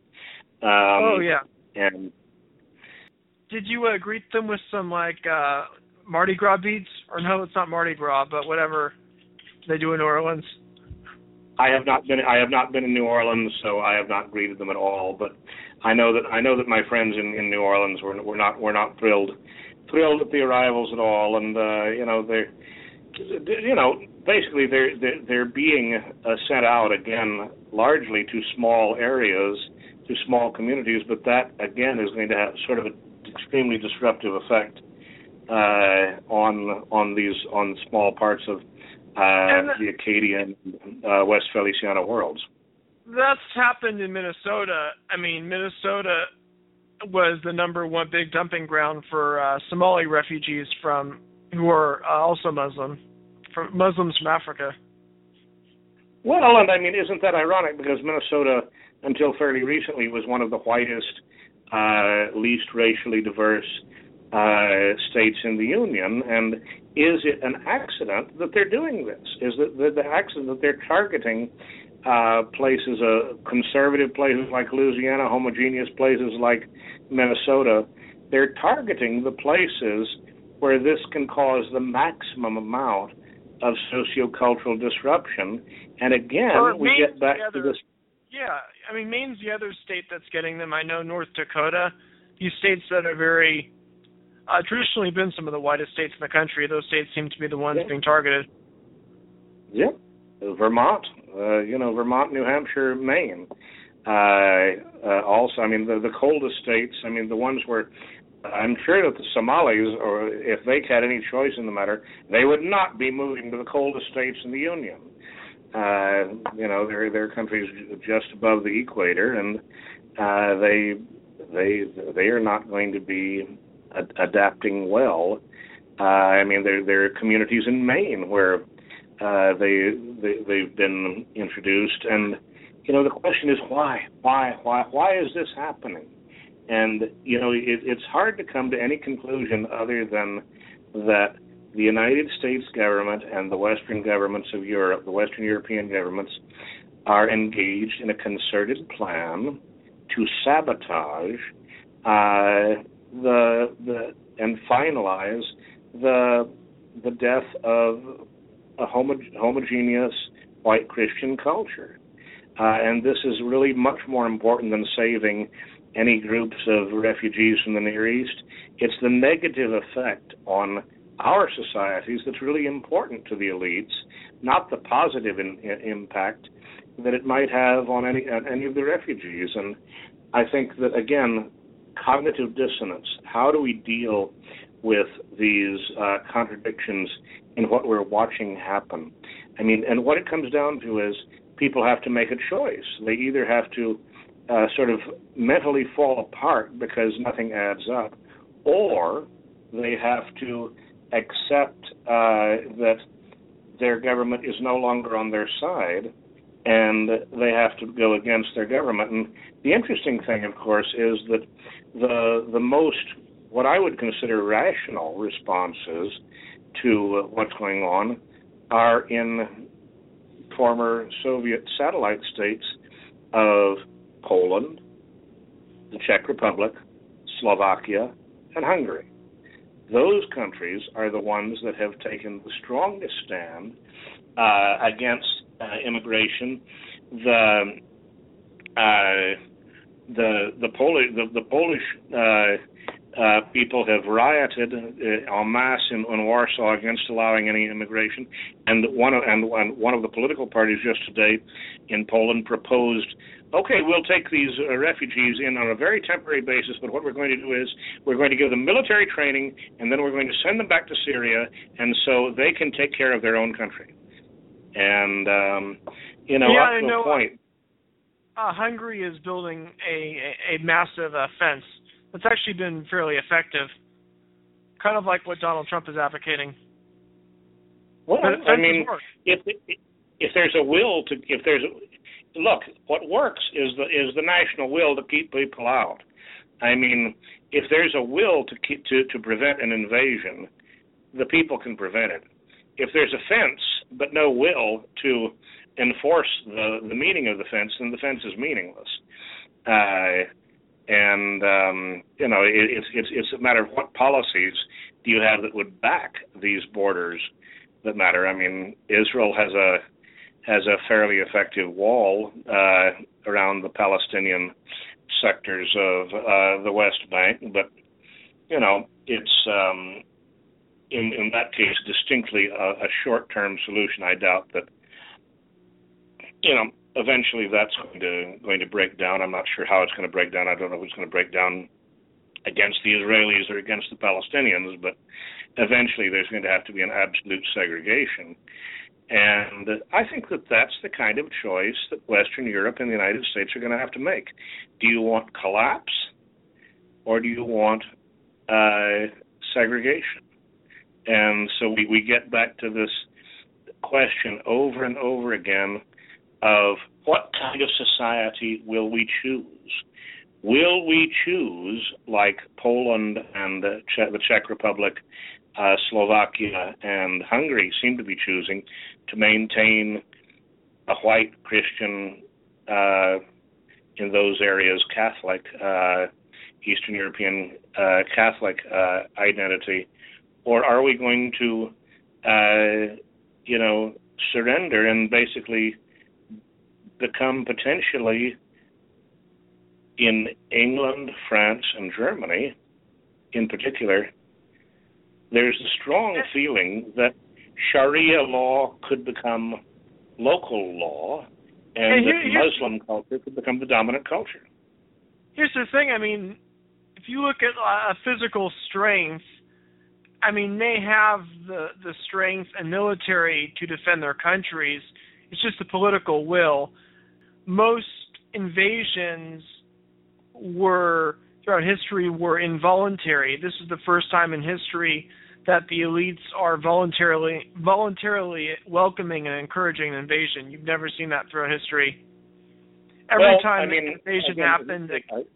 And did you greet them with some Mardi Gras beads? Or no, it's not Mardi Gras, but whatever they do in New Orleans. I have not been in New Orleans, so I have not greeted them at all. But I know that my friends in New Orleans were not thrilled at the arrivals at all, and basically they're being sent out again largely to small areas, to small communities. But that again is going to have sort of an extremely disruptive effect on small parts of the Acadian, West Feliciana worlds. That's happened in Minnesota. I mean, Minnesota was the number one big dumping ground for Somali refugees who are also Muslims from Africa. Well, and I mean, isn't that ironic? Because Minnesota, until fairly recently, was one of the whitest, least racially diverse states in the Union, and is it an accident that they're doing this? Is it the accident that they're targeting places, conservative places like Louisiana, homogeneous places like Minnesota? They're targeting the places where this can cause the maximum amount of sociocultural disruption. And again, we get back to this. Yeah, I mean, Maine's the other state that's getting them. I know North Dakota, these states that are very traditionally been some of the whitest states in the country. Those states seem to be the ones being targeted. Yeah, Vermont, Vermont, New Hampshire, Maine. Also, I mean, the coldest states, I mean, the ones where I'm sure that the Somalis, or if they had any choice in the matter, they would not be moving to the coldest states in the Union. They're countries just above the equator, and they are not going to be adapting well. There are communities in Maine where they've been introduced, and the question is why? Why is this happening? And it's hard to come to any conclusion other than that the United States government and the Western governments of Europe, the Western European governments, are engaged in a concerted plan to sabotage and finalize the death of a homogeneous white Christian culture. And this is really much more important than saving any groups of refugees from the Near East. It's the negative effect on our societies that's really important to the elites, not the positive impact that it might have on any of the refugees. And I think that, again, cognitive dissonance, how do we deal with these contradictions in what we're watching happen? And what it comes down to is people have to make a choice. They either have to sort of mentally fall apart because nothing adds up, or they have to accept that their government is no longer on their side, and they have to go against their government. And the interesting thing, of course, is that the most, what I would consider rational responses to what's going on are in former Soviet satellite states of Poland, the Czech Republic, Slovakia, and Hungary. Those countries are the ones that have taken the strongest stand against immigration. The Polish people have rioted en masse in Warsaw against allowing any immigration, and one of the political parties just today in Poland proposed, okay, we'll take these refugees in on a very temporary basis, but what we're going to do is we're going to give them military training, and then we're going to send them back to Syria, and so they can take care of their own country. And up to a point. Hungary is building a massive fence that's actually been fairly effective, kind of like what Donald Trump is advocating. Well, if there's a will to, look, what works is the national will to keep people out. If there's a will to prevent an invasion, the people can prevent it. If there's a fence but no will to enforce the meaning of the fence, then the fence is meaningless. It's a matter of what policies do you have that would back these borders that matter. Israel has a fairly effective wall around the Palestinian sectors of the West Bank, but it's in that case distinctly a short-term solution. I doubt that eventually that's going to break down. I'm not sure how it's going to break down. I don't know if it's going to break down against the Israelis or against the Palestinians, but eventually there's going to have to be an absolute segregation. And I think that that's the kind of choice that Western Europe and the United States are going to have to make. Do you want collapse, or do you want segregation? And so we get back to this question over and over again of what kind of society will we choose? Will we choose, like Poland and the Czech Republic, Slovakia, and Hungary seem to be choosing, to maintain a white Christian, in those areas, Catholic, Eastern European Catholic identity? Or are we going to, surrender and basically become potentially, in England, France, and Germany in particular, there's a strong feeling that Sharia law could become local law, and that Muslim culture could become the dominant culture. Here's the thing, if you look at physical strength, they have the strength and military to defend their countries. It's just the political will. Most invasions throughout history were involuntary. This is the first time in history that the elites are voluntarily welcoming and encouraging an invasion. You've never seen that throughout history. Every time an invasion happened.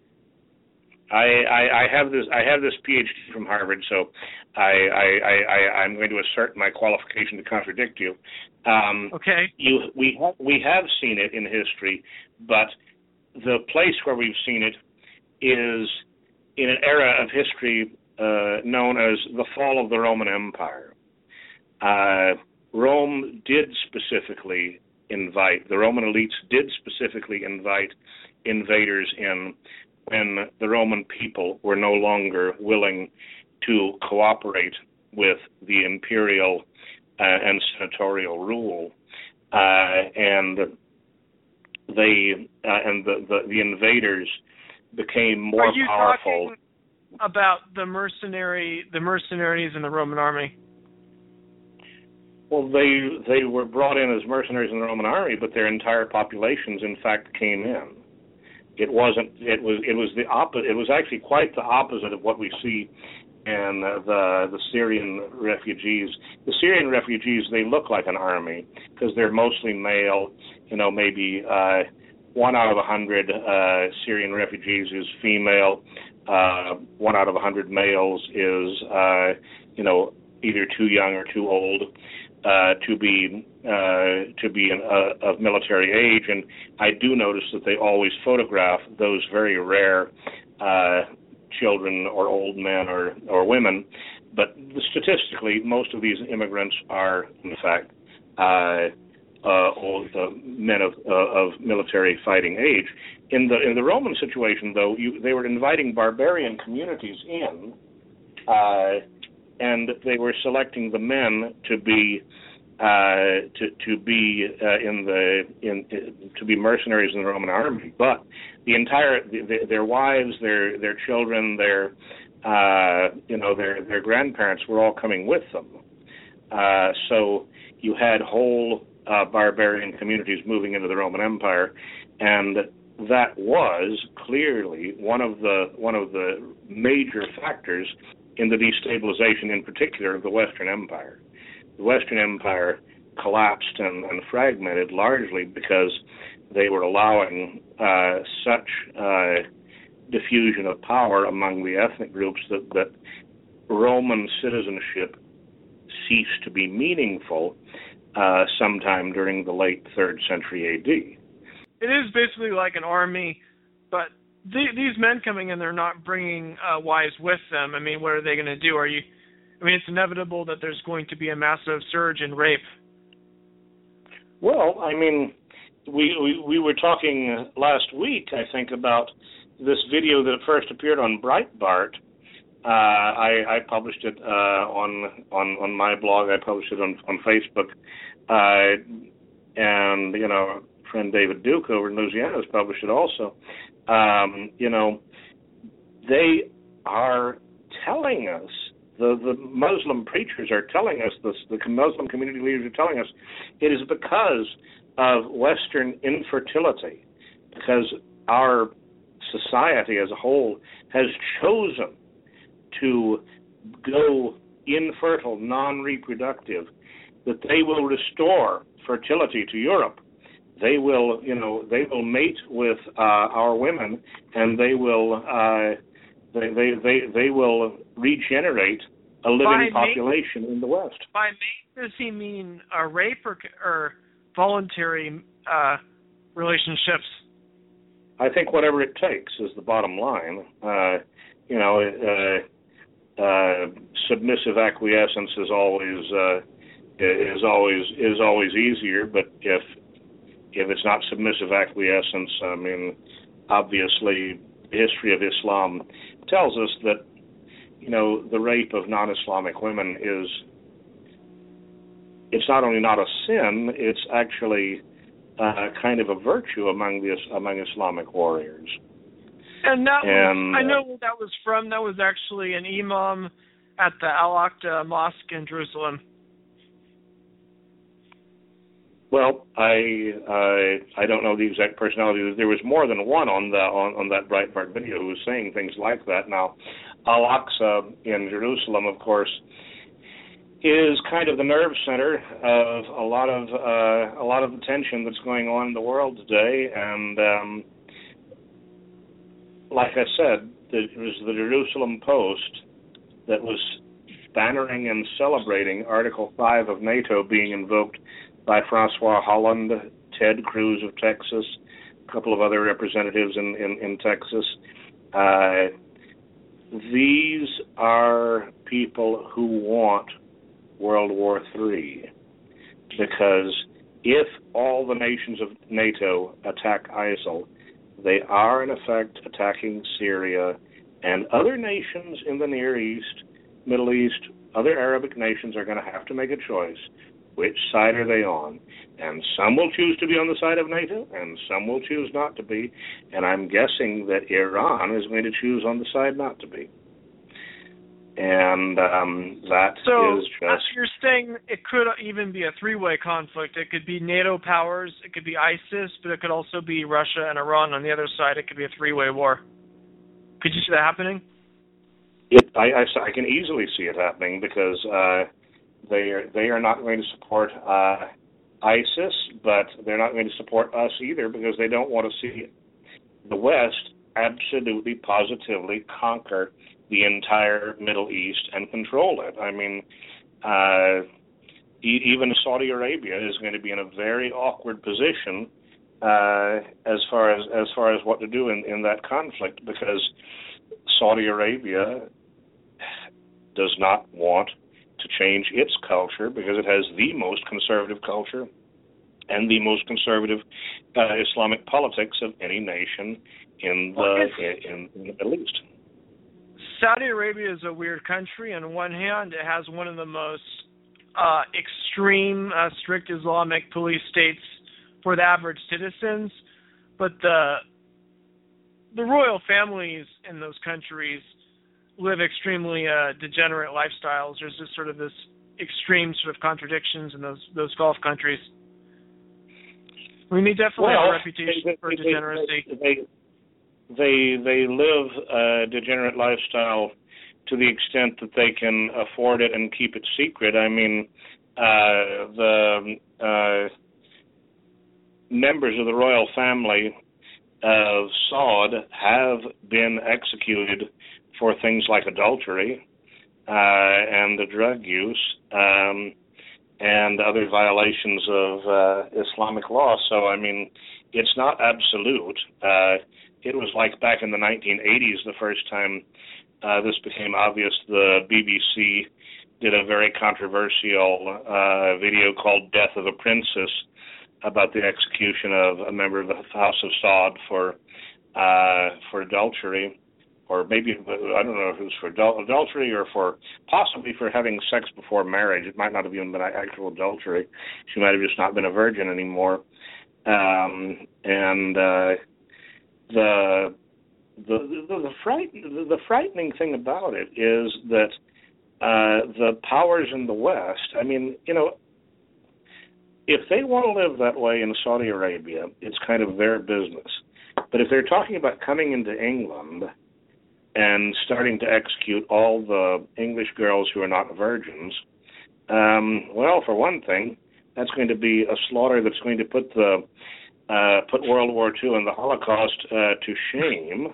I have this PhD from Harvard, so I'm going to assert my qualification to contradict you. Okay. We have seen it in history, but the place where we've seen it is in an era of history known as the fall of the Roman Empire. Rome did specifically invite, the Roman elites did specifically invite invaders in when the Roman people were no longer willing to cooperate with the imperial and senatorial rule, and the invaders became more powerful. Are you talking about the mercenaries in the Roman army? Well, they were brought in as mercenaries in the Roman army, but their entire populations, in fact, came in. It was the opposite. It was actually quite the opposite of what we see in the Syrian refugees. The Syrian refugees, they look like an army because they're mostly male. Maybe 1 out of 100 Syrian refugees is female. 1 out of 100 males is either too young or too old to be of military age. And I do notice that they always photograph those very rare children or old men or women. But statistically, most of these immigrants are, in fact, old men of military fighting age. In the Roman situation, though, they were inviting barbarian communities in, and they were selecting the men to be mercenaries in the Roman army. But their wives, their children, their grandparents were all coming with them. So you had whole barbarian communities moving into the Roman Empire, and that was clearly one of the major factors in the destabilization, in particular, of the Western Empire. The Western Empire collapsed and fragmented largely because they were allowing such diffusion of power among the ethnic groups that Roman citizenship ceased to be meaningful sometime during the late 3rd century A.D. It is basically like an army, but these men coming in, they're not bringing wives with them. I mean, what are they going to do? It's inevitable that there's going to be a massive surge in rape. Well, I mean, we were talking last week, I think, about this video that first appeared on Breitbart. I published it on my blog. I published it on Facebook, and friend David Duke over in Louisiana has published it also. They are telling us, the Muslim preachers are telling us, the Muslim community leaders are telling us, it is because of Western infertility, because our society as a whole has chosen to go infertile, non-reproductive, that they will restore fertility to Europe. They will mate with our women, and they will regenerate a living population in the West. By mate, does he mean rape or voluntary relationships? I think whatever it takes is the bottom line. Submissive acquiescence is always easier, but if it's not submissive acquiescence, I mean, obviously, the history of Islam tells us that, the rape of non-Islamic women it's not only not a sin, it's actually kind of a virtue among Islamic warriors. And I know where that was from. That was actually an imam at the Al-Aqsa Mosque in Jerusalem. Well, I don't know the exact personality. There was more than one on that Breitbart video who was saying things like that. Now, Al-Aqsa in Jerusalem, of course, is kind of the nerve center of a lot of the tension that's going on in the world today. And like I said, it was the Jerusalem Post that was bannering and celebrating Article 5 of NATO being invoked by Francois Hollande, Ted Cruz of Texas, a couple of other representatives in Texas. These are people who want World War III, because if all the nations of NATO attack ISIL, they are in effect attacking Syria, and other nations in the Near East, Middle East, other Arabic nations are going to have to make a choice. Which side are they on? And some will choose to be on the side of NATO, and some will choose not to be. And I'm guessing that Iran is going to choose on the side not to be. And that is just... So you're saying it could even be a three-way conflict. It could be NATO powers, it could be ISIS, but it could also be Russia and Iran on the other side. It could be a three-way war. Could you see that happening? I can easily see it happening, because they are not going to support ISIS, but they're not going to support us either, because they don't want to see the West absolutely, positively conquer the entire Middle East and control it. I mean, even Saudi Arabia is going to be in a very awkward position as far as what to do in that conflict, because Saudi Arabia does not want to change its culture, because it has the most conservative culture and the most conservative Islamic politics of any nation in the Middle East. Saudi Arabia is a weird country. On one hand, it has one of the most extreme, strict Islamic police states for the average citizens, but the royal families in those countries live extremely degenerate lifestyles. There's just sort of this extreme sort of contradictions in those Gulf countries. I mean, they definitely have a reputation for degeneracy. They live a degenerate lifestyle to the extent that they can afford it and keep it secret. I mean, the members of the royal family of Saud have been executed for things like adultery and the drug use and other violations of Islamic law. So, I mean, it's not absolute. It was like back in the 1980s, the first time this became obvious, the BBC did a very controversial video called Death of a Princess about the execution of a member of the House of Saud for adultery, or maybe, I don't know if it was for adultery or possibly for having sex before marriage. It might not have even been actual adultery. She might have just not been a virgin anymore. The frightening thing about it is that the powers in the West, I mean, you know, if they want to live that way in Saudi Arabia, it's kind of their business. But if they're talking about coming into England and starting to execute all the English girls who are not virgins, well, for one thing, that's going to be a slaughter that's going to put World War II and the Holocaust to shame,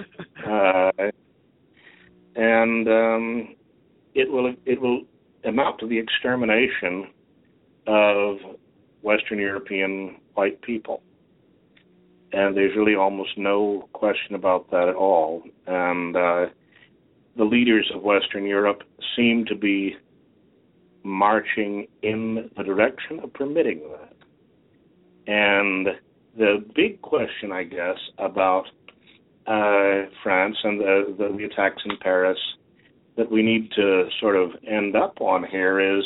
and it will amount to the extermination of Western European white people. And there's really almost no question about that at all. And the leaders of Western Europe seem to be marching in the direction of permitting that. And the big question, I guess, about France and the attacks in Paris that we need to sort of end up on here is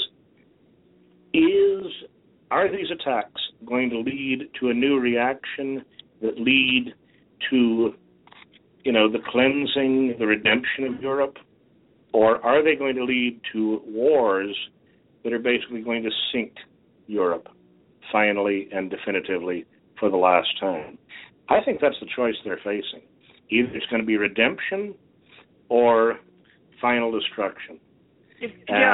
are these attacks going to lead to a new reaction that lead to, you know, the cleansing, the redemption of Europe? Or are they going to lead to wars that are basically going to sink Europe finally and definitively for the last time. I think that's the choice they're facing. Either it's going to be redemption or final destruction. If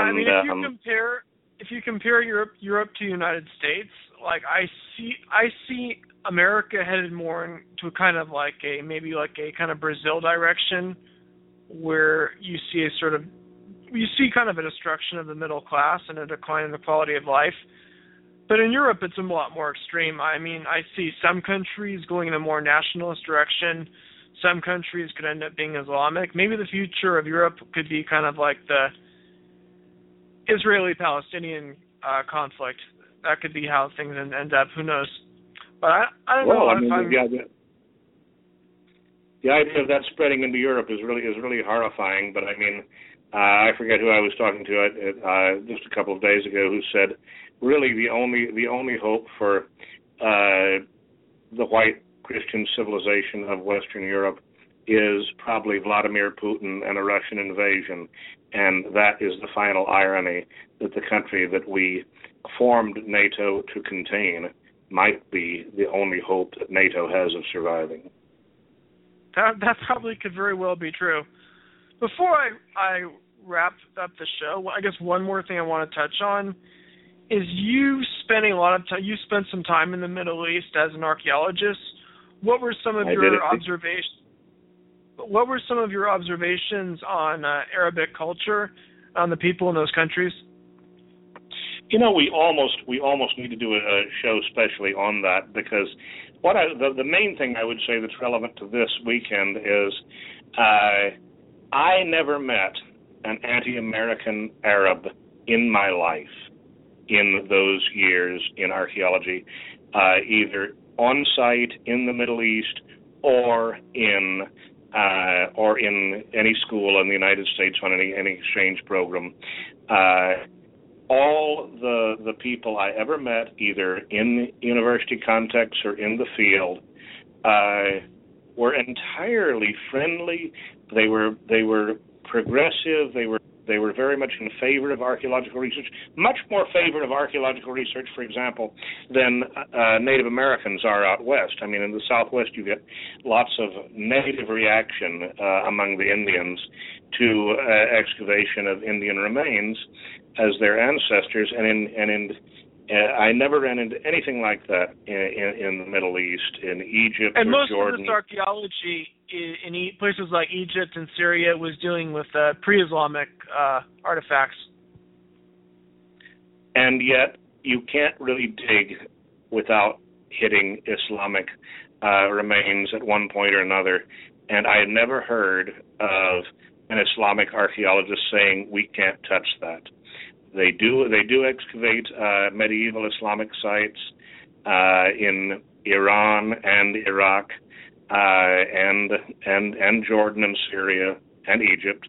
you compare Europe to the United States, like I see America headed more into kind of like a kind of Brazil direction, where you see kind of a destruction of the middle class and a decline in the quality of life. But in Europe, it's a lot more extreme. I mean, I see some countries going in a more nationalist direction. Some countries could end up being Islamic. Maybe the future of Europe could be kind of like the Israeli-Palestinian conflict. That could be how things end up. Who knows? But I don't know. The idea of that spreading into Europe is really horrifying. But I mean, I forget who I was talking to just a couple of days ago who said, really, the only hope for the white Christian civilization of Western Europe is probably Vladimir Putin and a Russian invasion, and that is the final irony, that the country that we formed NATO to contain might be the only hope that NATO has of surviving. That probably could very well be true. Before I wrap up the show, I guess one more thing I want to touch on is you spent some time in the Middle East as an archaeologist. What were some of your observations? What were some of your observations on Arabic culture, on the people in those countries? You know, we almost need to do a show specially on that, because the main thing I would say that's relevant to this weekend is I never met an anti-American Arab in my life in those years in archaeology, either on site in the Middle East or in any school in the United States on any exchange program. All the people I ever met, either in university context or in the field, were entirely friendly. They were progressive. They were very much in favor of archaeological research, much more favor of archaeological research, for example, than Native Americans are out west. I mean, in the Southwest, you get lots of negative reaction among the Indians to excavation of Indian remains as their ancestors, I never ran into anything like that in the Middle East, in Egypt and or Jordan. And most of this archaeology in places like Egypt and Syria was dealing with pre-Islamic artifacts. And yet, you can't really dig without hitting Islamic remains at one point or another. And I had never heard of an Islamic archaeologist saying, we can't touch that. They do excavate medieval Islamic sites in Iran and Iraq and Jordan and Syria and Egypt.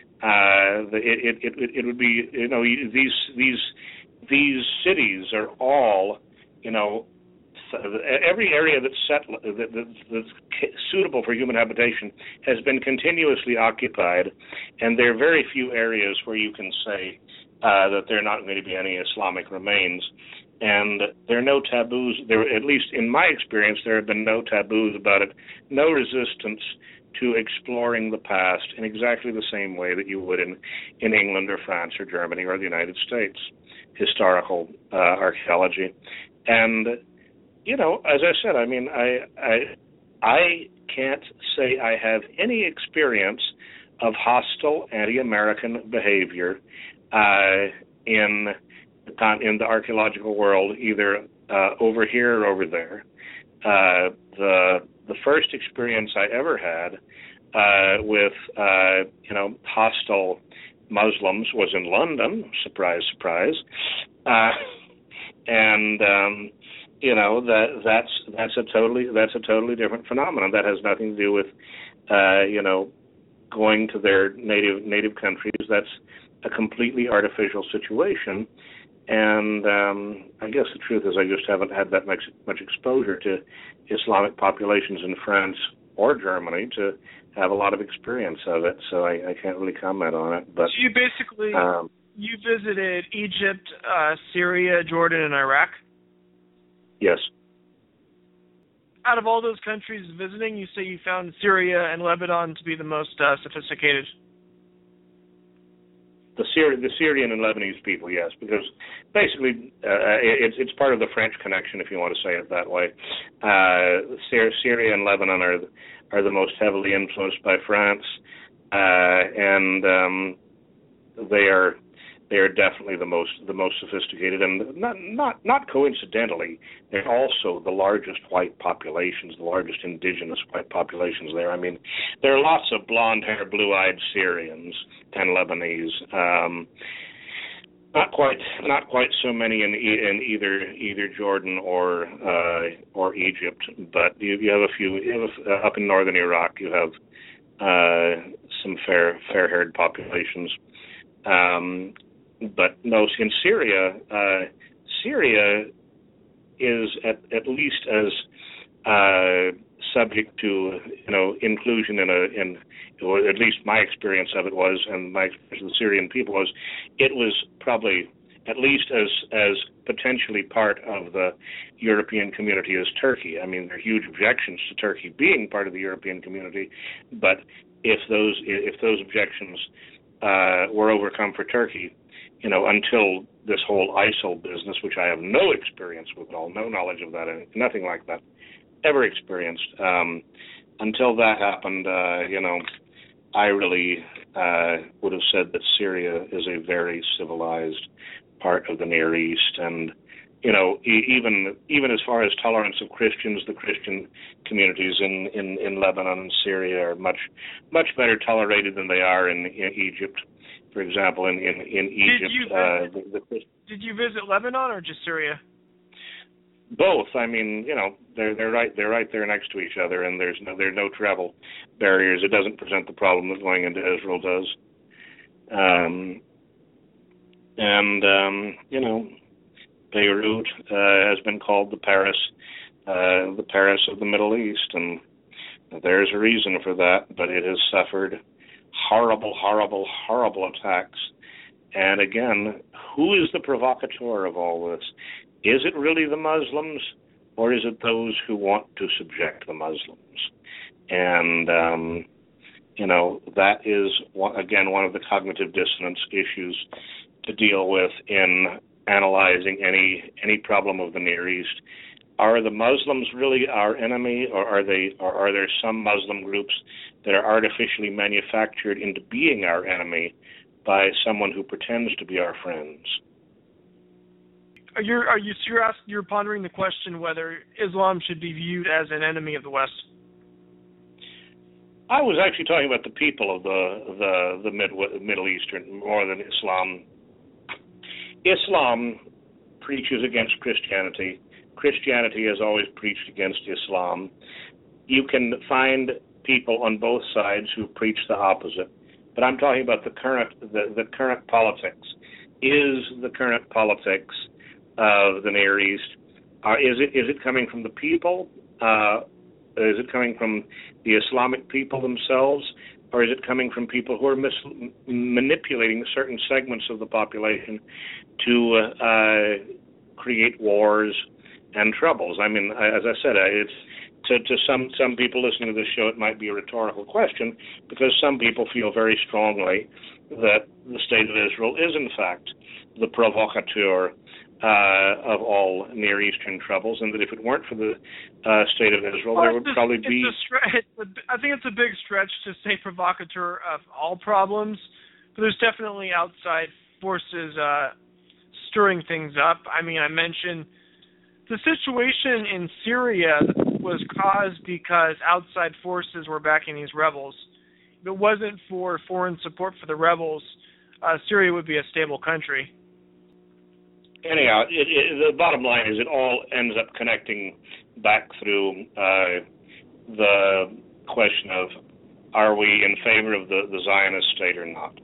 It would be, you know, these cities are all, you know, every area that's suitable for human habitation has been continuously occupied, and there are very few areas where you can say that there are not going to be any Islamic remains. And there are no taboos. There, at least in my experience, there have been no taboos about it, no resistance to exploring the past in exactly the same way that you would in England or France or Germany or the United States, historical archaeology. And, you know, as I said, I mean, I can't say I have any experience of hostile anti-American behavior in the archaeological world, either over here or over there. The first experience I ever had with hostile Muslims was in London. Surprise, surprise. That's a totally different phenomenon. That has nothing to do with going to their native countries. That's a completely artificial situation. And I guess the truth is I just haven't had that much exposure to Islamic populations in France or Germany to have a lot of experience of it, so I can't really comment on it. But so you basically you visited Egypt, Syria, Jordan, and Iraq? Yes. Out of all those countries visiting, you say you found Syria and Lebanon to be the most sophisticated. The Syrian and Lebanese people, yes, because basically it's part of the French connection, if you want to say it that way. Syria and Lebanon are the most heavily influenced by France, and they are definitely the most sophisticated, and not coincidentally, they're also the largest white populations, the largest indigenous white populations there. I mean, there are lots of blonde-haired, blue-eyed Syrians and Lebanese. Not quite so many in either Jordan or Egypt, but you have a few. Up in northern Iraq, you have some fair-haired populations. But no, in Syria, Syria is at least as subject to inclusion in or at least my experience of it was, and my experience of the Syrian people was, it was probably at least as potentially part of the European community as Turkey. I mean, there are huge objections to Turkey being part of the European community, but if those objections were overcome for Turkey, until this whole ISIL business, which I have no experience with at all, no knowledge of that, nothing like that ever experienced. Until that happened, I really would have said that Syria is a very civilized part of the Near East, and even as far as tolerance of Christians, the Christian communities in Lebanon and Syria are much better tolerated than they are in Egypt. For example, in Egypt, did you visit Lebanon or just Syria? Both. I mean, they're right there next to each other, and there are no travel barriers. It doesn't present the problem that going into Israel does. Beirut has been called the Paris of the Middle East, and there's a reason for that. But it has suffered horrible attacks. And again, who is the provocateur of all this? Is it really the Muslims, or is it those who want to subject the Muslims? And that is one of the cognitive dissonance issues to deal with in analyzing any problem of the Near East. Are the Muslims really our enemy, or are there some Muslim groups that are artificially manufactured into being our enemy by someone who pretends to be our friends? You're pondering the question whether Islam should be viewed as an enemy of the West? I was actually talking about the people of the Middle Eastern more than Islam. Islam preaches against Christianity. Christianity has always preached against Islam. You can find people on both sides who preach the opposite, but I'm talking about the current politics. Is the current politics of the Near East, is it coming from the people? Is it coming from the Islamic people themselves, or is it coming from people who are manipulating certain segments of the population to create wars and troubles? I mean, as I said, it's to some people listening to this show, it might be a rhetorical question, because some people feel very strongly that the state of Israel is, in fact, the provocateur of all Near Eastern troubles, and that if it weren't for the state of Israel, there would probably be... I think it's a big stretch to say provocateur of all problems, but there's definitely outside forces stirring things up. I mean, I mentioned the situation in Syria was caused because outside forces were backing these rebels. If it wasn't for foreign support for the rebels, Syria would be a stable country. Anyhow, the bottom line is it all ends up connecting back through the question of, are we in favor of the Zionist state or not?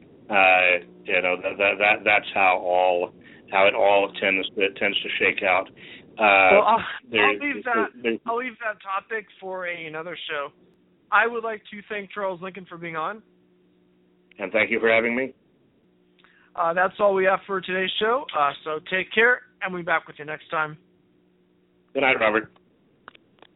That's how it all tends to shake out. I'll leave that topic for another show. I would like to thank Charles Lincoln for being on. And thank you for having me. That's all we have for today's show. So take care, and we'll be back with you next time. Good night, Robert.